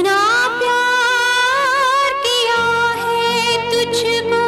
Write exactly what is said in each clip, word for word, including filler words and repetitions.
कितना प्यार किया है तुझको,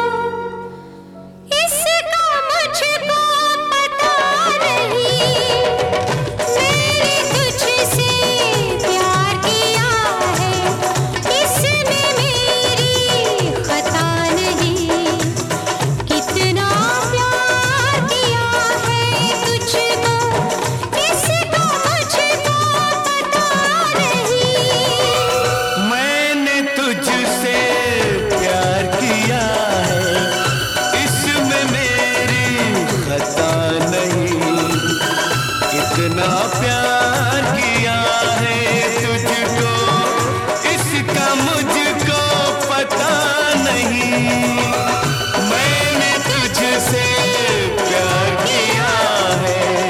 इसका मुझको पता नहीं। मैंने तुझसे प्यार किया है, इसमें मेरी खता नहीं। कितना प्यार किया है तुझको, इसका मुझको पता नहीं। मैंने तुझसे प्यार किया है, इसमें मेरी खता नहीं। इतना प्यार किया है तुझको, इसका मुझको पता नहीं। मैंने तुझसे प्यार किया है।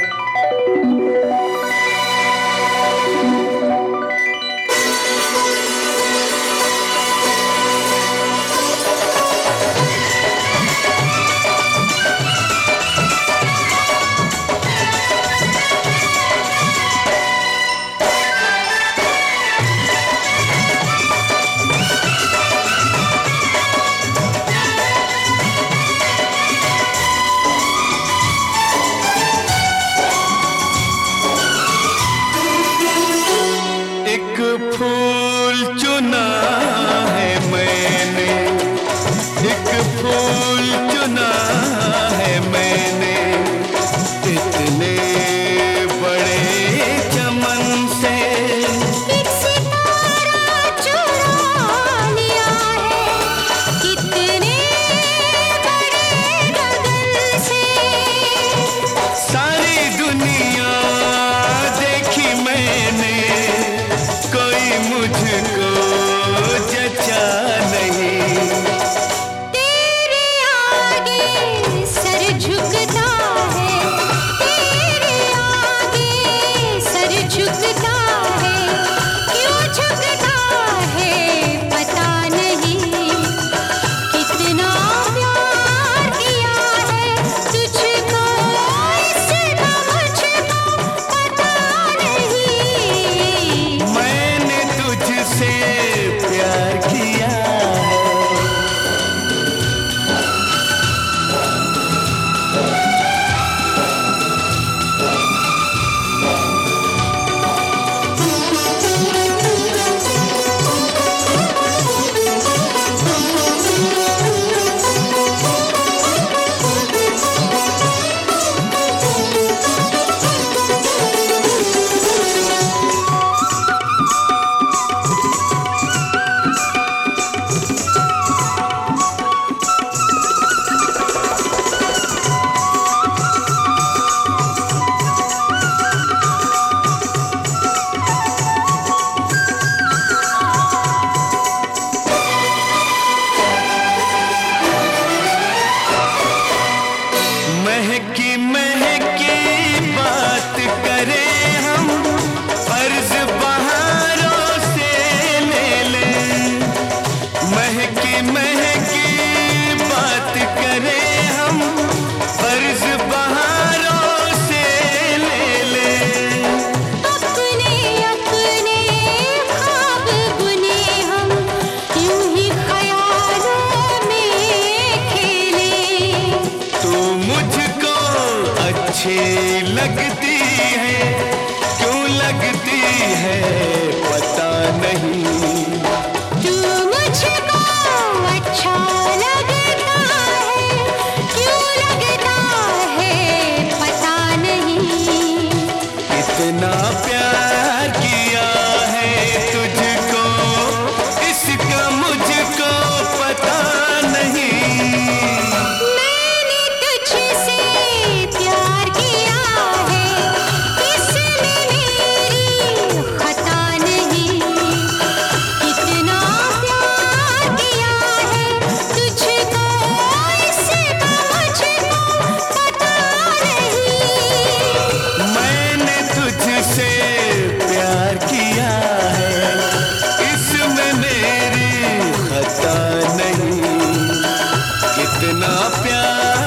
एक फूल चुना है मैंने, एक फूल चुना है मैंने, इतने बड़े चमन से। एक सितारा चुरा लिया है, कितने बड़े गगन से। सारी दुनिया देखी मैंने, कोई मुझको जचा नहीं। तेरे आगे सर झुकता है, तेरे आगे सर झुकता है। क्यों झुकता है पता नहीं। कितना प्यार किया है तुझको, इसका मुझको पता नहीं। मैंने तुझसे प्यार किया है। महकी महकी बात करें हम, फर्ज बहारों से ले लें। महकी महकी बात करें हम, फर्ज बहारों से ले लें। अपने अपने ख्वाब बुने हम, यूं ही ख्यालों में खेले। तू मुझको अच्छी लगती है, क्यों लगती है पता नहीं। तू मुझको अच्छा लगता है, क्यों लगता है पता नहीं। इतना प्यार किया है तुझको, इसका मुझको पता नहीं। मैंने तुझसे प्यार किया है, इसमें मेरी खता नहीं। कितना प्यार किया है तुझको, इसका मुझको पता नहीं। मैंने तुझसे प्यार किया है, इसमें मेरी खता नहीं। कितना प्यार